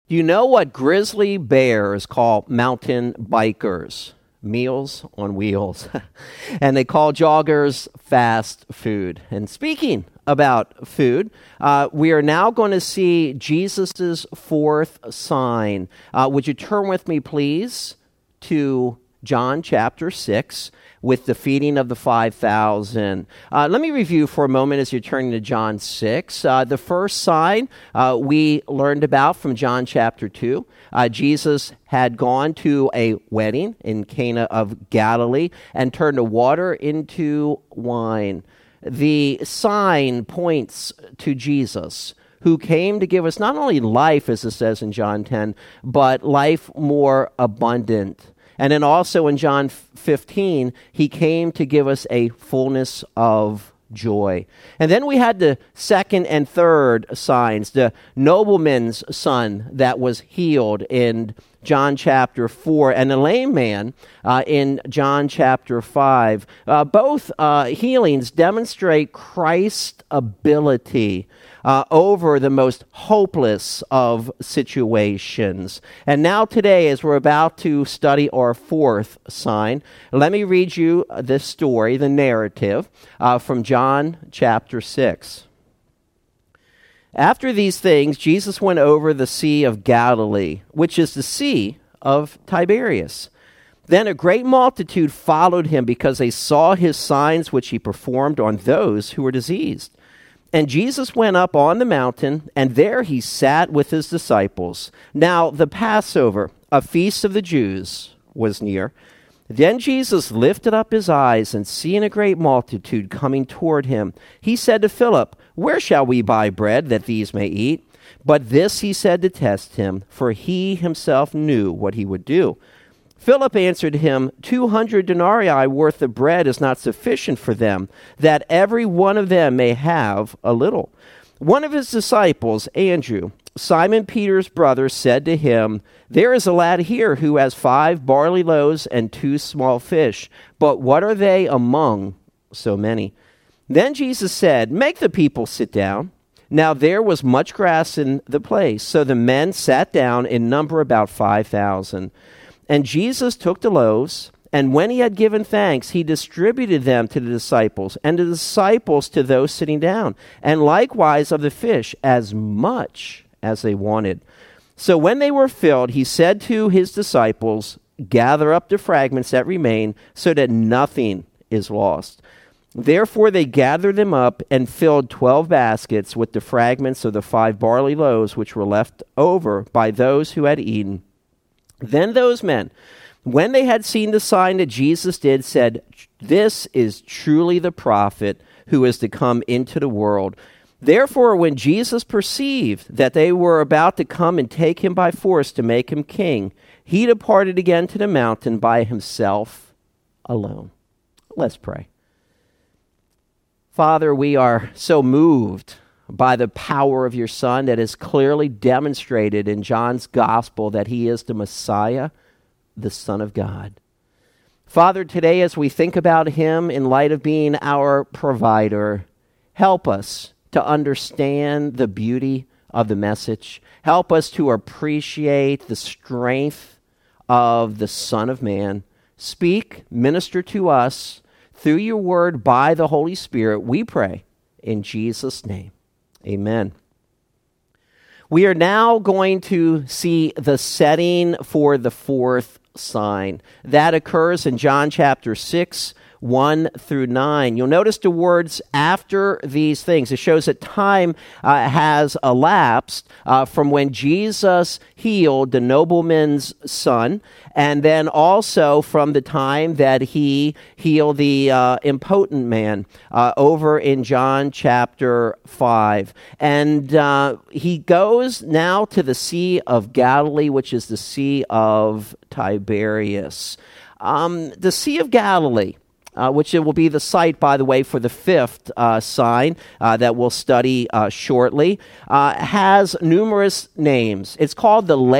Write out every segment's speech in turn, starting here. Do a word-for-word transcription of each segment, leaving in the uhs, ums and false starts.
Do you know what grizzly bears call mountain bikers? Meals on wheels. And they call joggers fast food. And speaking about food, uh, we are now going to see Jesus' fourth sign. Uh, would you turn with me, please, to John chapter six with the feeding of the five thousand. Uh, let me review for a moment as you're turning to John six. Uh, the first sign uh, we learned about from John chapter two. Uh, Jesus had gone to a wedding in Cana of Galilee and turned the water into wine. The sign points to Jesus, who came to give us not only life, as it says in John ten, but life more abundant. And then also in John fifteen, he came to give us a fullness of joy. And then we had the second and third signs, the nobleman's son that was healed in John chapter four, and the lame man uh, in John chapter five. Uh, both uh, healings demonstrate Christ's ability uh, over the most hopeless of situations. And now today, as we're about to study our fourth sign, let me read you this story, the narrative uh, from John chapter six. After these things, Jesus went over the Sea of Galilee, which is the Sea of Tiberias. Then a great multitude followed him because they saw his signs which he performed on those who were diseased. And Jesus went up on the mountain, and there he sat with his disciples. Now the Passover, a feast of the Jews, was near. Then Jesus lifted up his eyes, and seeing a great multitude coming toward him, he said to Philip, "Where shall we buy bread that these may eat?" But this he said to test him, for he himself knew what he would do. Philip answered him, Two hundred denarii worth of bread is not sufficient for them, that every one of them may have a little. One of his disciples, Andrew, Simon Peter's brother, said to him, "There is a lad here who has five barley loaves and two small fish, but what are they among so many?" Then Jesus said, "Make the people sit down." Now there was much grass in the place, so the men sat down in number about five thousand. And Jesus took the loaves, and when he had given thanks, he distributed them to the disciples, and the disciples to those sitting down, and likewise of the fish, as much as they wanted. So when they were filled, he said to his disciples, "Gather up the fragments that remain, so that nothing is lost." Therefore they gathered them up and filled twelve baskets with the fragments of the five barley loaves which were left over by those who had eaten. Then those men, when they had seen the sign that Jesus did, said, "This is truly the prophet who is to come into the world." Therefore, when Jesus perceived that they were about to come and take him by force to make him king, he departed again to the mountain by himself alone. Let's pray. Father, we are so moved by the power of your Son that is clearly demonstrated in John's gospel that he is the Messiah, the Son of God. Father, today as we think about him in light of being our provider, help us to understand the beauty of the message. Help us to appreciate the strength of the Son of Man. Speak, minister to us through your word by the Holy Spirit, we pray in Jesus' name. Amen. We are now going to see the setting for the fourth sign. That occurs in John chapter six, one through nine. You'll notice the words "after these things." It shows that time uh, has elapsed uh, from when Jesus healed the nobleman's son, and then also from the time that he healed the uh, impotent man uh, over in John chapter five. And uh, he goes now to the Sea of Galilee, which is the Sea of Tiberias. Um, the Sea of Galilee, Uh, which it will be the site, by the way, for the fifth uh, sign uh, that we'll study uh, shortly, uh, has numerous names. It's called the Lake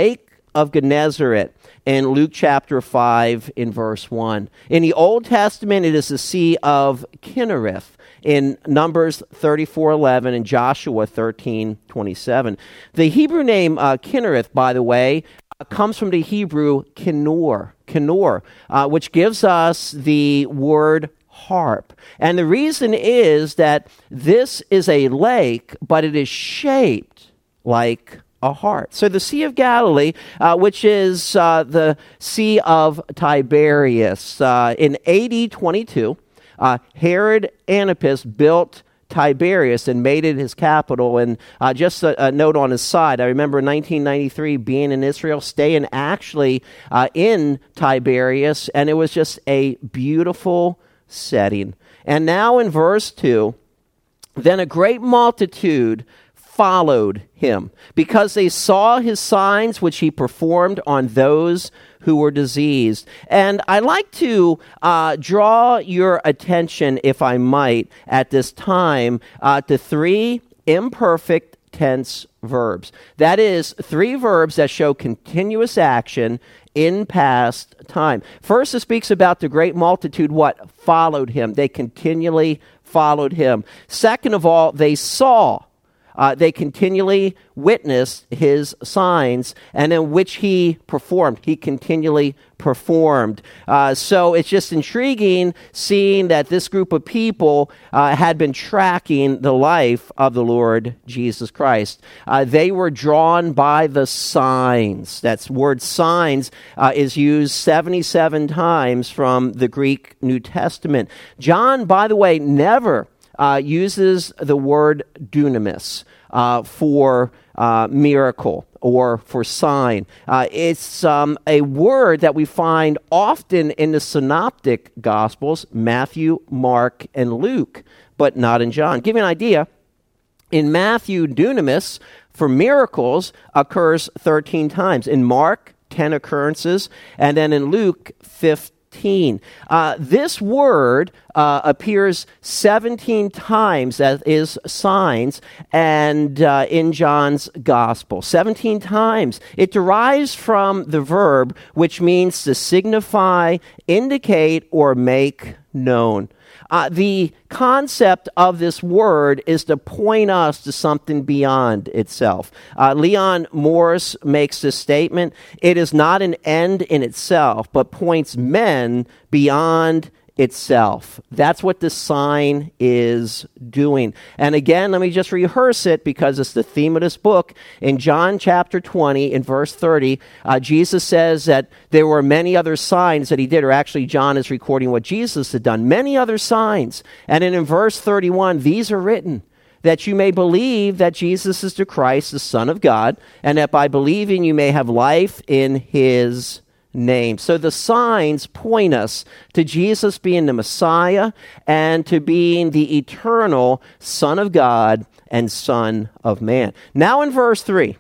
of Gennesaret in Luke chapter five in verse one. In the Old Testament, it is the Sea of Kinnereth in Numbers thirty-four eleven and Joshua thirteen twenty-seven. The Hebrew name uh, Kinnereth, by the way, uh, comes from the Hebrew kinor, kinor, uh, which gives us the word harp. And the reason is that this is a lake, but it is shaped like a heart. So the Sea of Galilee, uh, which is uh, the Sea of Tiberias, uh, in A D twenty-two, uh, Herod Antipas built Tiberias and made it his capital. And uh, just a, a note on his side, I remember in nineteen ninety-three being in Israel, staying actually uh, in Tiberias, and it was just a beautiful setting. And now in verse two, then a great multitude followed him, because they saw his signs which he performed on those who were diseased. And I like to uh, draw your attention, if I might, at this time, uh, to three imperfect tense verbs. That is, three verbs that show continuous action in past time. First, it speaks about the great multitude, what? Followed him. They continually followed him. Second of all, they saw. Uh, they continually witnessed his signs, and in which he performed. He continually performed. Uh, so it's just intriguing seeing that this group of people uh, had been tracking the life of the Lord Jesus Christ. Uh, they were drawn by the signs. That word signs uh, is used seventy-seven times from the Greek New Testament. John, by the way, never Uh, uses the word dunamis uh, for uh, miracle or for sign. Uh, it's um, a word that we find often in the synoptic Gospels, Matthew, Mark, and Luke, but not in John. Give you an idea, in Matthew, dunamis for miracles occurs thirteen times. In Mark, ten occurrences, and then in Luke, fifteen. Uh, this word uh, appears seventeen times, that is signs, and uh, in John's gospel. seventeen times. It derives from the verb which means to signify, indicate, or make known. Uh, the concept of this word is to point us to something beyond itself. Uh, Leon Morris makes this statement: it is not an end in itself, but points men beyond itself. That's what the sign is doing. And again, let me just rehearse it because it's the theme of this book. In John chapter twenty, in verse thirty, uh, Jesus says that there were many other signs that he did, or actually John is recording what Jesus had done, many other signs. And then in verse thirty-one, these are written that you may believe that Jesus is the Christ, the Son of God, and that by believing you may have life in his name. So the signs point us to Jesus being the Messiah and to being the eternal Son of God and Son of Man. Now in verse three,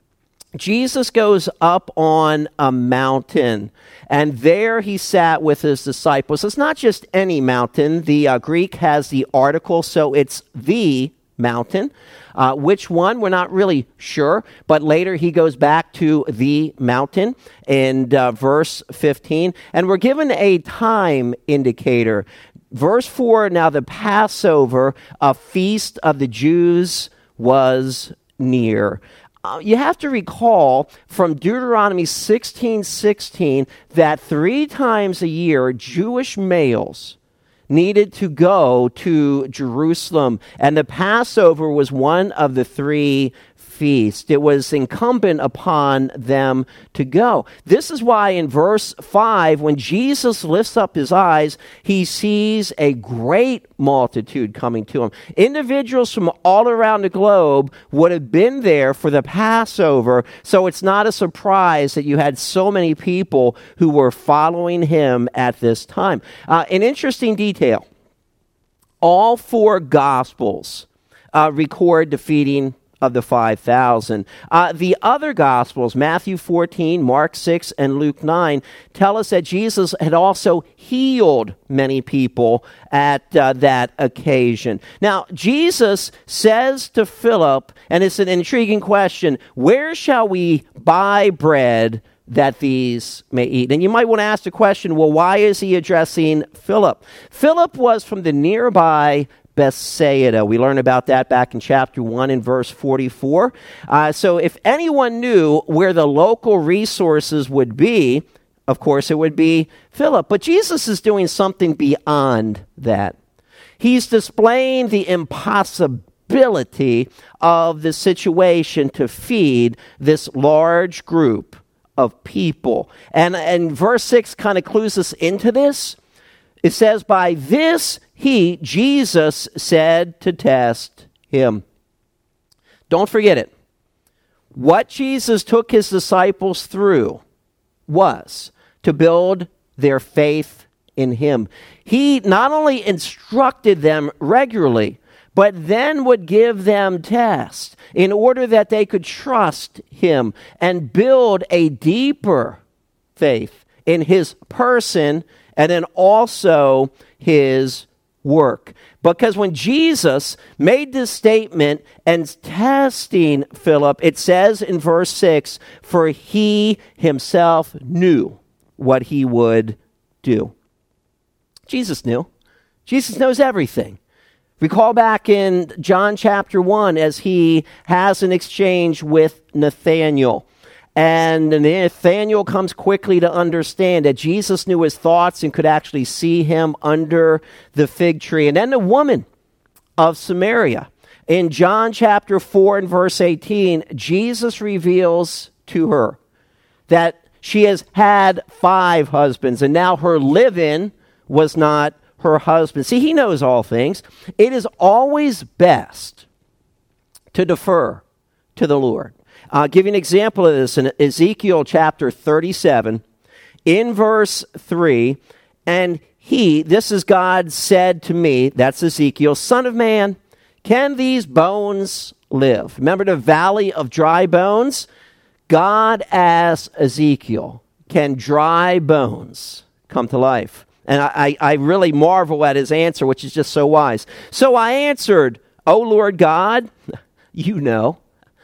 Jesus goes up on a mountain, and there he sat with his disciples. It's not just any mountain. The uh, Greek has the article, so it's the mountain. Uh, which one? We're not really sure, but later he goes back to the mountain in uh, verse fifteen, and we're given a time indicator. Verse four, now the Passover, a feast of the Jews, was near. Uh, you have to recall from Deuteronomy sixteen sixteen that three times a year Jewish males needed to go to Jerusalem, and the Passover was one of the three feasts. It was incumbent upon them to go. This is why in verse five, when Jesus lifts up his eyes, he sees a great multitude coming to him. Individuals from all around the globe would have been there for the Passover, so it's not a surprise that you had so many people who were following him at this time. Uh, an interesting detail, all four Gospels uh, record the feeding of the five thousand. Uh, the other Gospels, Matthew fourteen, Mark six, and Luke nine, tell us that Jesus had also healed many people at uh, that occasion. Now, Jesus says to Philip, and it's an intriguing question, where shall we buy bread that these may eat? And you might want to ask the question, well, why is he addressing Philip? Philip was from the nearby Bethsaida. We learned about that back in chapter one in verse forty-four. Uh, so if anyone knew where the local resources would be, of course it would be Philip. But Jesus is doing something beyond that. He's displaying the impossibility of the situation to feed this large group of people. And, and verse six kind of clues us into this. It says, by this he, Jesus, said to test him. Don't forget it. What Jesus took his disciples through was to build their faith in him. He not only instructed them regularly, but then would give them tests in order that they could trust him and build a deeper faith in his person and then also his work. Because when Jesus made this statement and testing Philip, it says in verse six, for he himself knew what he would do. Jesus knew. Jesus knows everything. Recall back in John chapter one as he has an exchange with Nathanael. And Nathanael comes quickly to understand that Jesus knew his thoughts and could actually see him under the fig tree. And then the woman of Samaria. In John chapter four and verse eighteen, Jesus reveals to her that she has had five husbands, and now her live-in was not her husband. See, he knows all things. It is always best to defer to the Lord. I'll give you an example of this in Ezekiel chapter thirty-seven, in verse three. And he, this is God said to me, that's Ezekiel, Son of man, can these bones live? Remember the valley of dry bones? God asked Ezekiel, can dry bones come to life? And I, I really marvel at his answer, which is just so wise. So I answered, O Lord God, you know.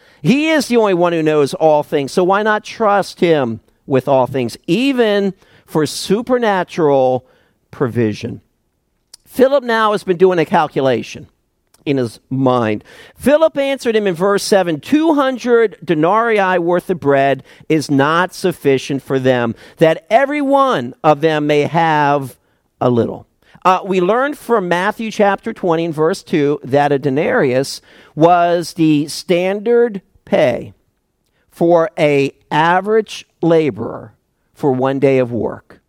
He is the only one who knows all things, so why not trust him with all things, even for supernatural provision? Philip now has been doing a calculation in his mind. Philip answered him in verse seven, two hundred denarii worth of bread is not sufficient for them, that every one of them may have a little. Uh, we learned from Matthew chapter twenty and verse two that a denarius was the standard pay for a average laborer for one day of work.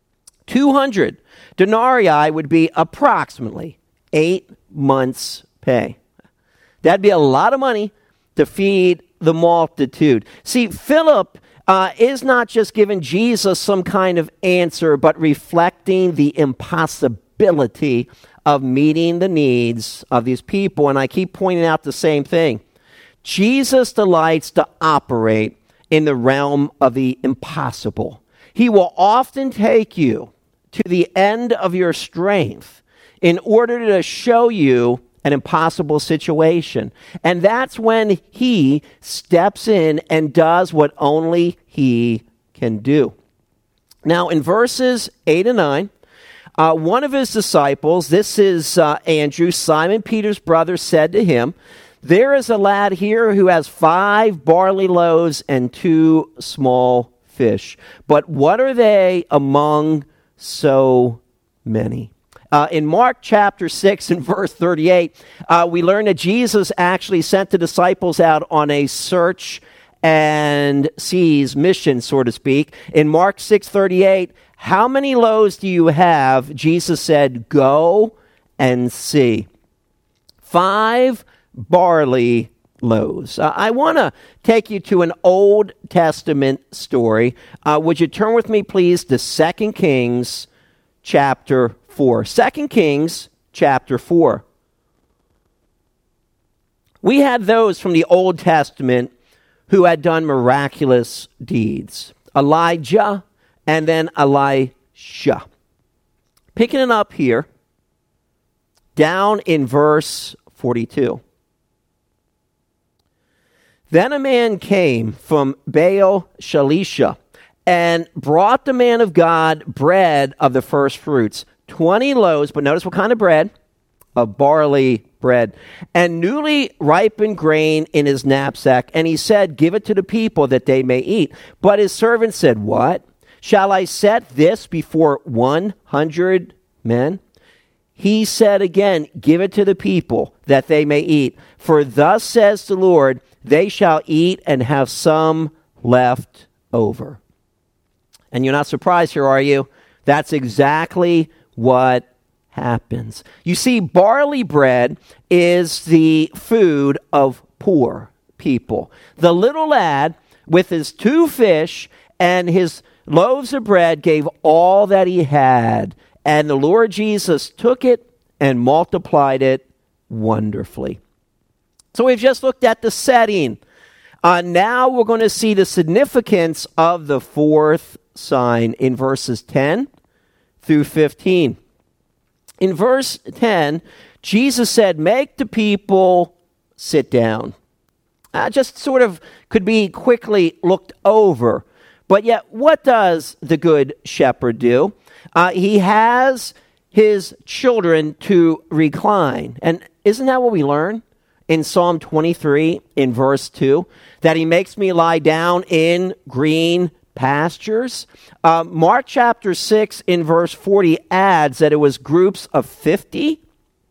two hundred denarii would be approximately eight months' pay. That'd be a lot of money to feed the multitude. See, Philip uh, is not just giving Jesus some kind of answer, but reflecting the impossibility of meeting the needs of these people. And I keep pointing out the same thing. Jesus delights to operate in the realm of the impossible. He will often take you to the end of your strength in order to show you an impossible situation. And that's when he steps in and does what only he can do. Now, in verses eight and nine, uh, one of his disciples, this is uh, Andrew, Simon Peter's brother, said to him, there is a lad here who has five barley loaves and two small fish. But what are they among so many? Uh, in Mark chapter six and verse thirty-eight, uh, we learn that Jesus actually sent the disciples out on a search and seize mission, so to speak. In Mark six thirty-eight, how many loaves do you have? Jesus said, go and see. Five barley loaves. Uh, I want to take you to an Old Testament story. Uh, would you turn with me, please, to Second Kings chapter four. Second Kings chapter four. We had those from the Old Testament who had done miraculous deeds. Elijah and then Elisha. Picking it up here, down in verse forty-two. Then a man came from Baal Shalisha and brought the man of God bread of the first fruits, twenty loaves, but notice what kind of bread? Of barley bread, and newly ripened grain in his knapsack. And he said, give it to the people that they may eat. But his servant said, what? Shall I set this before one hundred men? He said again, give it to the people that they may eat. For thus says the Lord, they shall eat and have some left over. And you're not surprised here, are you? That's exactly what happens. You see, barley bread is the food of poor people. The little lad with his two fish and his loaves of bread gave all that he had, and the Lord Jesus took it and multiplied it wonderfully. So we've just looked at the setting. Uh, now we're going to see the significance of the fourth sign in verses ten through fifteen. In verse ten, Jesus said, make the people sit down. Uh, just sort of could be quickly looked over. But yet, what does the good shepherd do? Uh, he has his children to recline. And isn't that what we learn in Psalm twenty-three in verse two? That he makes me lie down in green pastures. Uh, Mark chapter six in verse forty adds that it was groups of fifty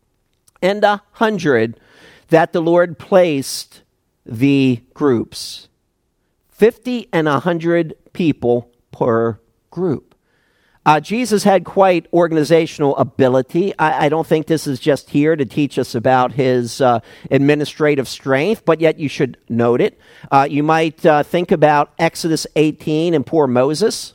and one hundred that the Lord placed the groups. fifty and one hundred people per group. Uh, Jesus had quite organizational ability. I, I don't think this is just here to teach us about his uh, administrative strength, but yet you should note it. Uh, you might uh, think about Exodus eighteen and poor Moses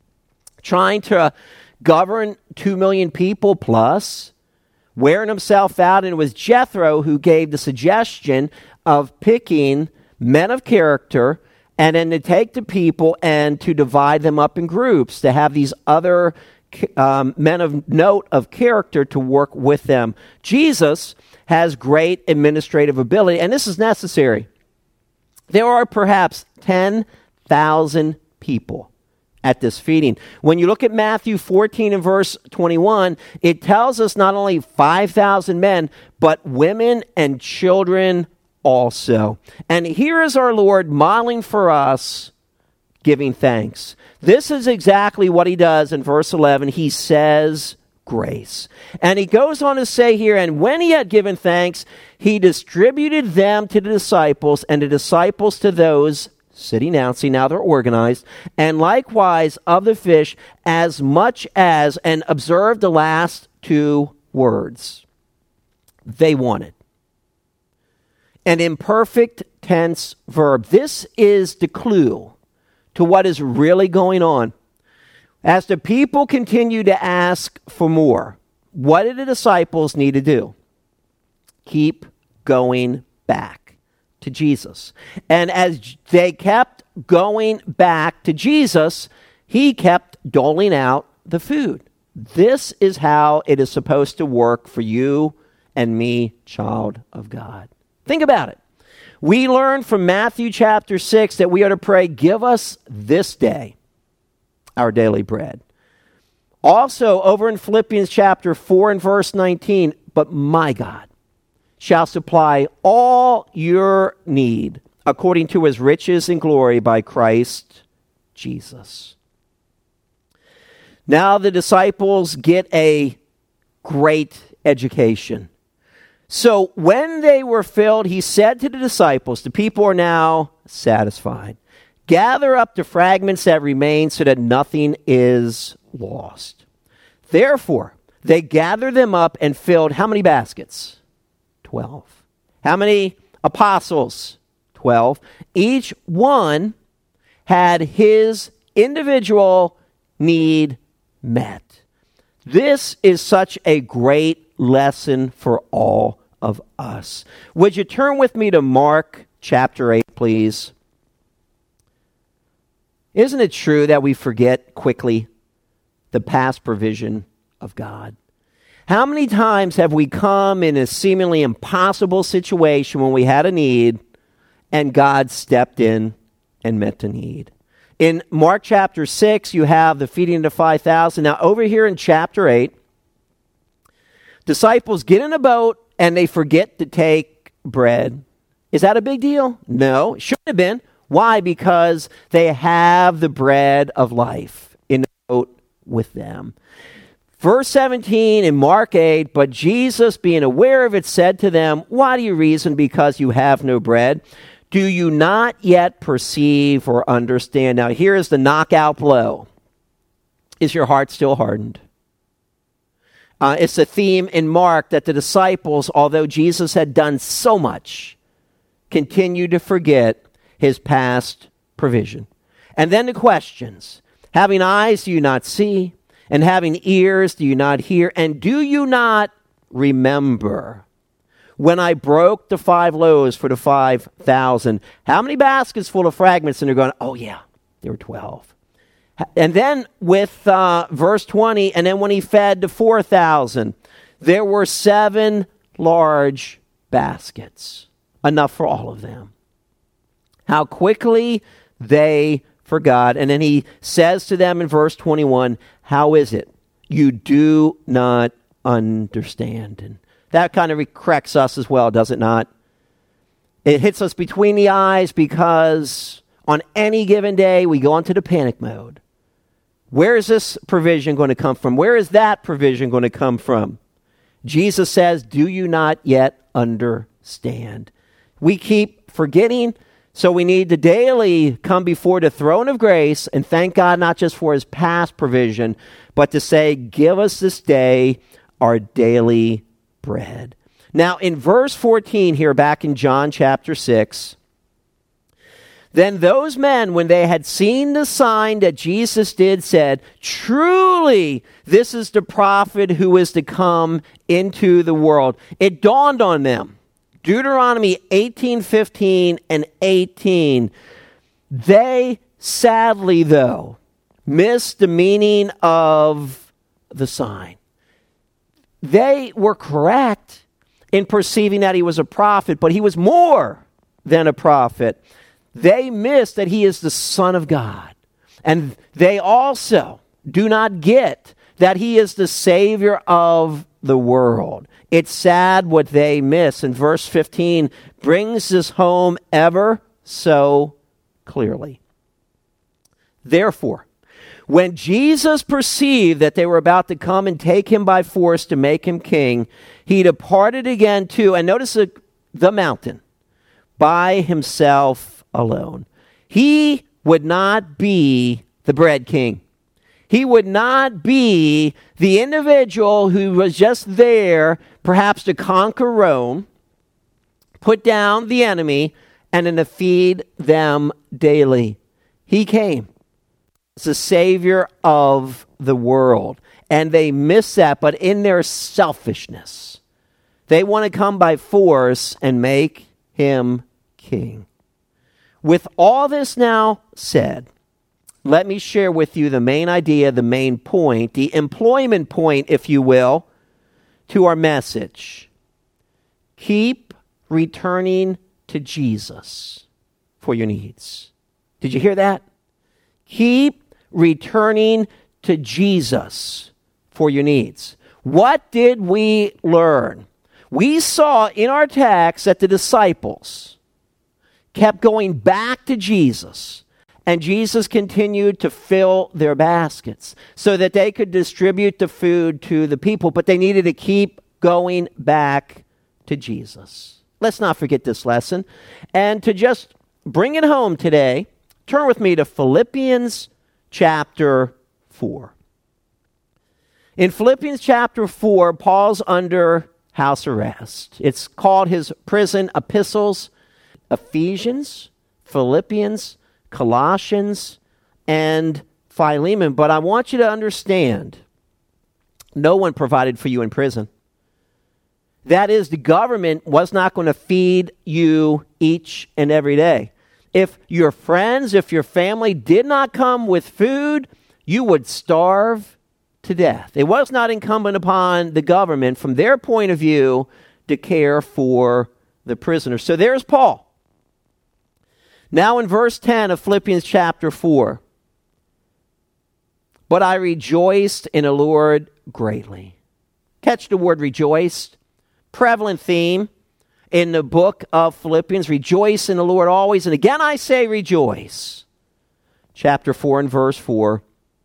trying to govern two million people plus, wearing himself out, and it was Jethro who gave the suggestion of picking men of character and then to take the people and to divide them up in groups, to have these other um, men of note of character to work with them. Jesus has great administrative ability, and this is necessary. There are perhaps ten thousand people at this feeding. When you look at Matthew fourteen and verse twenty-one, it tells us not only five thousand men, but women and children also. And here is our Lord modeling for us giving thanks. This is exactly what he does in verse eleven. He says grace. And he goes on to say here, and when he had given thanks, he distributed them to the disciples, and the disciples to those sitting down. See, now they're organized. And likewise of the fish as much as, and observe the last two words, they wanted. An imperfect tense verb. This is the clue to what is really going on. As the people continue to ask for more, what did the disciples need to do? Keep going back to Jesus. And as they kept going back to Jesus, he kept doling out the food. This is how it is supposed to work for you and me, child of God. Think about it. We learn from Matthew chapter six that we are to pray, give us this day our daily bread. Also, over in Philippians chapter four and verse nineteen, but my God shall supply all your need according to his riches and glory by Christ Jesus. Now the disciples get a great education. So when they were filled, he said to the disciples, the people are now satisfied. Gather up the fragments that remain so that nothing is lost. Therefore, they gathered them up and filled how many baskets? Twelve. How many apostles? Twelve. Each one had his individual need met. This is such a great lesson for all of us. Would you turn with me to Mark chapter eight, please? Isn't it true that we forget quickly the past provision of God? How many times have we come in a seemingly impossible situation when we had a need and God stepped in and met the need? In Mark chapter six, you have the feeding of the five thousand. Now, over here in chapter eight, disciples get in a boat and they forget to take bread. Is that a big deal? No, it shouldn't have been. Why? Because they have the bread of life in the boat with them. Verse seventeen in Mark eight, but Jesus, being aware of it, said to them, why do you reason because you have no bread? Do you not yet perceive or understand? Now here is the knockout blow. Is your heart still hardened? Uh, it's a theme in Mark that the disciples, although Jesus had done so much, continue to forget his past provision. And then the questions. Having eyes, do you not see? And having ears, do you not hear? And do you not remember when I broke the five loaves for the five thousand? How many baskets full of fragments? And they're going, oh yeah, there were twelve. And then with uh, verse twenty, and then when he fed the four thousand, there were seven large baskets, enough for all of them. How quickly they forgot. And then he says to them in verse twenty-one, how is it you do not understand? And that kind of corrects us as well, does it not? It hits us between the eyes because on any given day we go into the panic mode. Where is this provision going to come from? Where is that provision going to come from? Jesus says, do you not yet understand? We keep forgetting, so we need to daily come before the throne of grace and thank God not just for his past provision, but to say, give us this day our daily bread. Now, in verse fourteen here, back in John chapter six, then those men, when they had seen the sign that Jesus did, said, truly, this is the prophet who is to come into the world. It dawned on them. Deuteronomy eighteen fifteen and eighteen. They, sadly, though, missed the meaning of the sign. They were correct in perceiving that he was a prophet, but he was more than a prophet. They missed that he is the Son of God. And they also do not get that he is the Savior of the world. It's sad what they miss. And verse fifteen brings this home ever so clearly. Therefore, when Jesus perceived that they were about to come and take him by force to make him king, he departed again to, and notice the, the mountain, by himself alone. He would not be the bread king. He would not be the individual who was just there, perhaps to conquer Rome, put down the enemy, and then to feed them daily. He came as the Savior of the world. And they miss that, but in their selfishness, they want to come by force and make him king. With all this now said, let me share with you the main idea, the main point, the employment point, if you will, to our message. Keep returning to Jesus for your needs. Did you hear that? Keep returning to Jesus for your needs. What did we learn? We saw in our text that the disciples kept going back to Jesus, and Jesus continued to fill their baskets so that they could distribute the food to the people, but they needed to keep going back to Jesus. Let's not forget this lesson. And to just bring it home today, turn with me to Philippians chapter four. In Philippians chapter four, Paul's under house arrest. It's called his prison epistles, Ephesians, Philippians, Colossians, and Philemon. But I want you to understand, no one provided for you in prison. That is, the government was not going to feed you each and every day. If your friends, if your family did not come with food, you would starve to death. It was not incumbent upon the government, from their point of view, to care for the prisoners. So there's Paul. Now in verse ten of Philippians chapter four. But I rejoiced in the Lord greatly. Catch the word rejoiced. Prevalent theme in the book of Philippians. Rejoice in the Lord always. And again I say rejoice. Chapter four and verse four.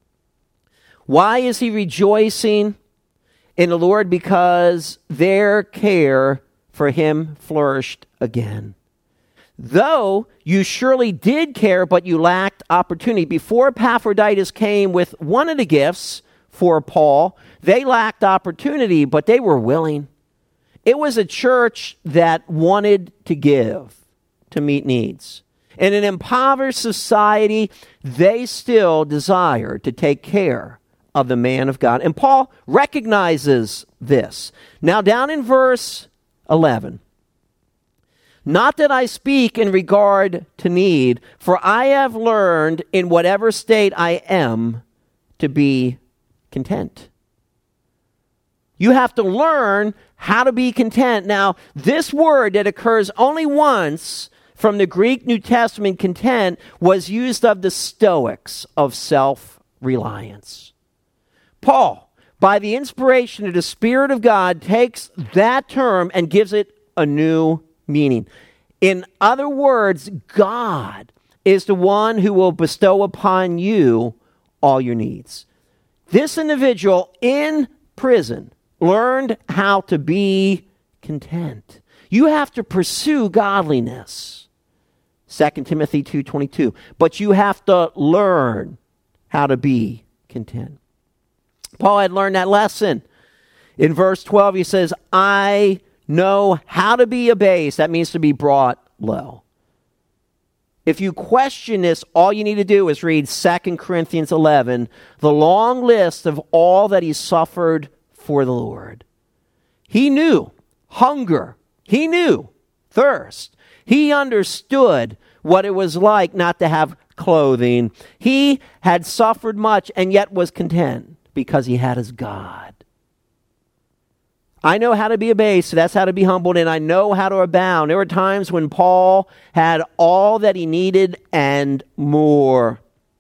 Why is he rejoicing in the Lord? Because their care for him flourished again. Though you surely did care, but you lacked opportunity. Before Epaphroditus came with one of the gifts for Paul, they lacked opportunity, but they were willing. It was a church that wanted to give to meet needs. In an impoverished society, they still desired to take care of the man of God. And Paul recognizes this. Now down in verse eleven. Not that I speak in regard to need, for I have learned in whatever state I am to be content. You have to learn how to be content. Now, this word that occurs only once from the Greek New Testament, content, was used of the Stoics, of self-reliance. Paul, by the inspiration of the Spirit of God, takes that term and gives it a new meaning. In other words, God is the one who will bestow upon you all your needs. This individual in prison learned how to be content. You have to pursue godliness. Second Timothy two twenty-two. But you have to learn how to be content. Paul had learned that lesson. In verse twelve, he says, I know how to be abased. That means to be brought low. If you question this, all you need to do is read Second Corinthians eleven, the long list of all that he suffered for the Lord. He knew hunger. He knew thirst. He understood what it was like not to have clothing. He had suffered much and yet was content because he had his God. I know how to be abased, so that's how to be humbled, and I know how to abound. There were times when Paul had all that he needed and more.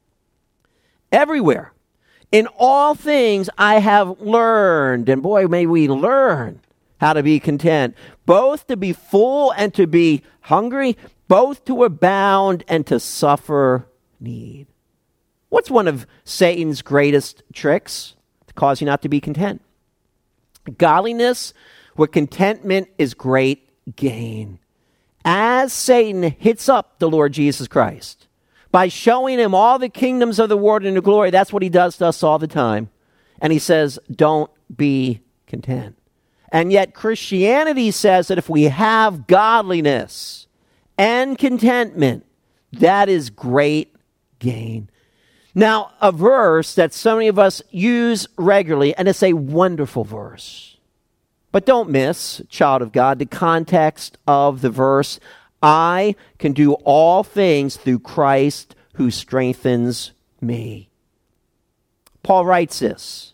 Everywhere, in all things, I have learned, and boy, may we learn how to be content, both to be full and to be hungry, both to abound and to suffer need. What's one of Satan's greatest tricks? To cause you not to be content. Godliness with contentment is great gain. As Satan hits up the Lord Jesus Christ, by showing him all the kingdoms of the world and the glory, that's what he does to us all the time. And he says, don't be content. And yet Christianity says that if we have godliness and contentment, that is great gain. Now, a verse that so many of us use regularly, and it's a wonderful verse. But don't miss, child of God, the context of the verse. I can do all things through Christ who strengthens me. Paul writes this.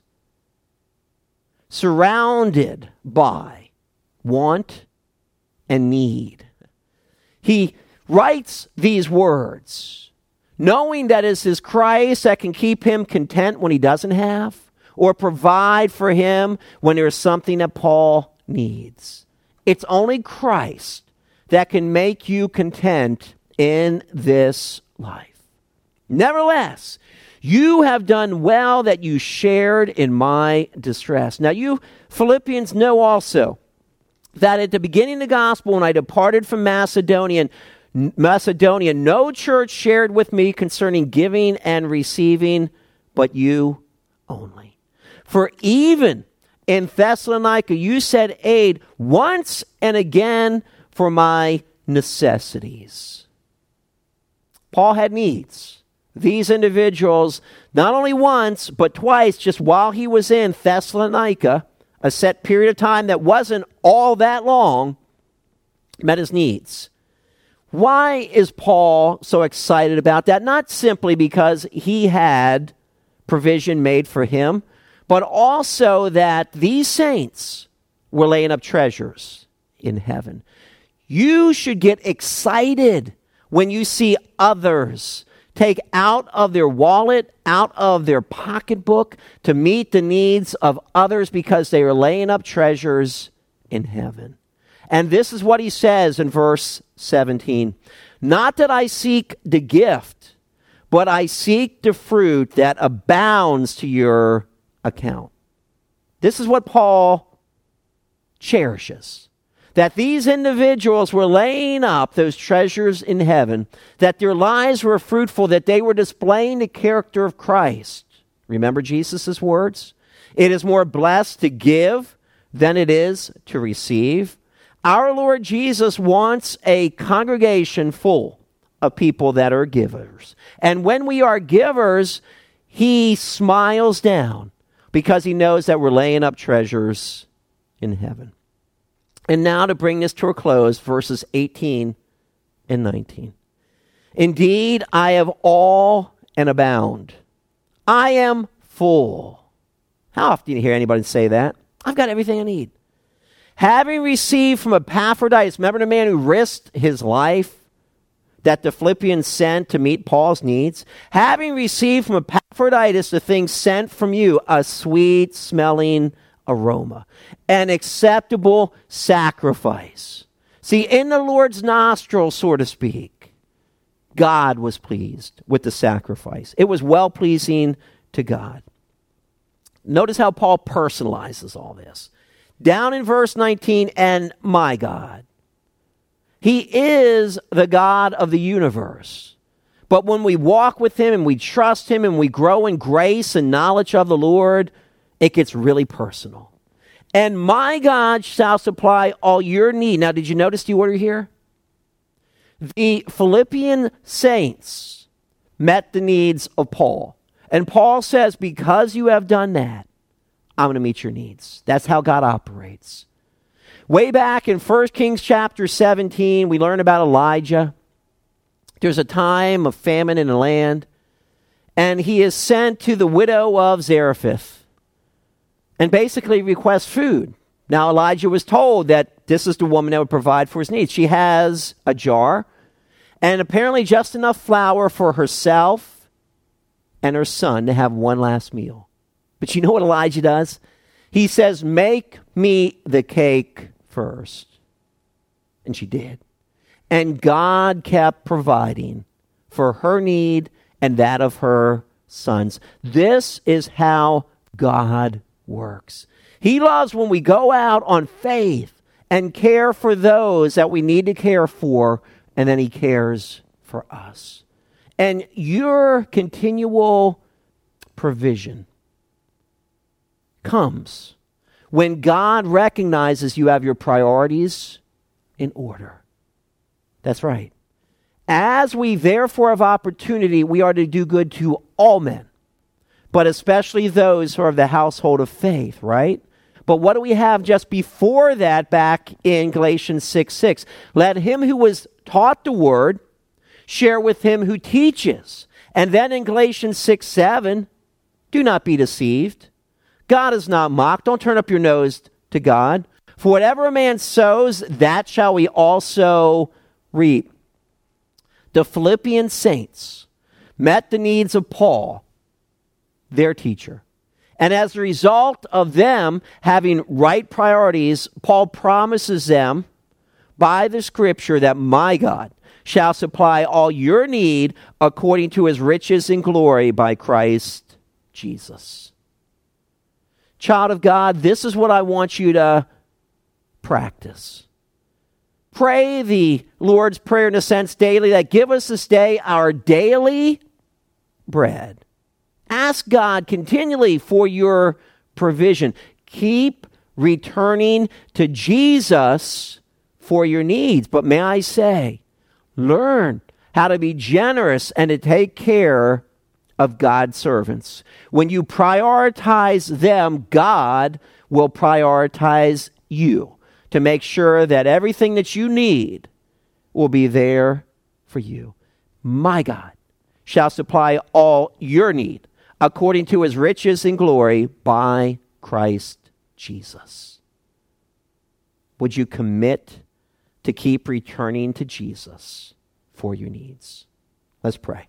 Surrounded by want and need. He writes these words, knowing that it's his Christ that can keep him content when he doesn't have, or provide for him when there's something that Paul needs. It's only Christ that can make you content in this life. Nevertheless, you have done well that you shared in my distress. Now you Philippians know also that at the beginning of the gospel, when I departed from Macedonia, Macedonia, no church shared with me concerning giving and receiving, but you only. For even in Thessalonica, you sent aid once and again for my necessities. Paul had needs. These individuals, not only once, but twice, just while he was in Thessalonica, a set period of time that wasn't all that long, met his needs. Why is Paul so excited about that? Not simply because he had provision made for him, but also that these saints were laying up treasures in heaven. You should get excited when you see others take out of their wallet, out of their pocketbook to meet the needs of others because they are laying up treasures in heaven. And this is what he says in verse seventeen. Not that I seek the gift, but I seek the fruit that abounds to your account. This is what Paul cherishes. That these individuals were laying up those treasures in heaven, that their lives were fruitful, that they were displaying the character of Christ. Remember Jesus' words? It is more blessed to give than it is to receive. Our Lord Jesus wants a congregation full of people that are givers. And when we are givers, he smiles down because he knows that we're laying up treasures in heaven. And now to bring this to a close, verses eighteen and nineteen. Indeed, I have all and abound. I am full. How often do you hear anybody say that? I've got everything I need. Having received from Epaphroditus, remember the man who risked his life that the Philippians sent to meet Paul's needs? Having received from Epaphroditus the things sent from you, a sweet-smelling aroma, an acceptable sacrifice. See, in the Lord's nostrils, so to speak, God was pleased with the sacrifice. It was well-pleasing to God. Notice how Paul personalizes all this. Down in verse nineteen, and my God. He is the God of the universe. But when we walk with him and we trust him and we grow in grace and knowledge of the Lord, it gets really personal. And my God shall supply all your need. Now, did you notice the order here? The Philippian saints met the needs of Paul. And Paul says, because you have done that, I'm going to meet your needs. That's how God operates. Way back in First Kings chapter seventeen, we learn about Elijah. There's a time of famine in the land, and he is sent to the widow of Zarephath and basically requests food. Now, Elijah was told that this is the woman that would provide for his needs. She has a jar and apparently just enough flour for herself and her son to have one last meal. But you know what Elijah does? He says, make me the cake first. And she did. And God kept providing for her need and that of her sons. This is how God works. He loves when we go out on faith and care for those that we need to care for, and then he cares for us. And your continual provision comes when God recognizes you have your priorities in order. That's right. As we therefore have opportunity, we are to do good to all men, but especially those who are of the household of faith, right? But what do we have just before that back in Galatians six six? Let him who was taught the word share with him who teaches. And then in Galatians six seven, do not be deceived. God is not mocked. Don't turn up your nose to God. For whatever a man sows, that shall we also reap. The Philippian saints met the needs of Paul, their teacher. And as a result of them having right priorities, Paul promises them by the scripture that my God shall supply all your need according to his riches in glory by Christ Jesus. Child of God, this is what I want you to practice. Pray the Lord's Prayer in a sense daily, that give us this day our daily bread. Ask God continually for your provision. Keep returning to Jesus for your needs. But may I say, learn how to be generous and to take care of God's servants. When you prioritize them, God will prioritize you to make sure that everything that you need will be there for you. My God shall supply all your need according to his riches and glory by Christ Jesus. Would you commit to keep returning to Jesus for your needs? Let's pray.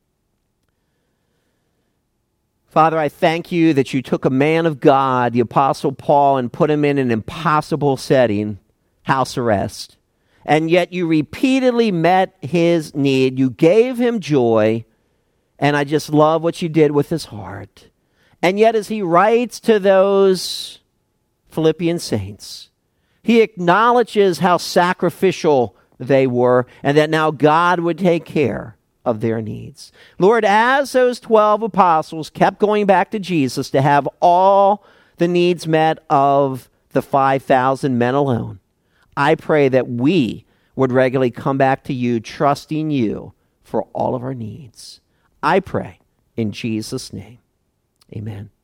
Father, I thank you that you took a man of God, the Apostle Paul, and put him in an impossible setting, house arrest. And yet you repeatedly met his need. You gave him joy. And I just love what you did with his heart. And yet as he writes to those Philippian saints, he acknowledges how sacrificial they were and that now God would take care of their needs. Lord, as those twelve apostles kept going back to Jesus to have all the needs met of the five thousand men alone, I pray that we would regularly come back to you, trusting you for all of our needs. I pray in Jesus' name. Amen.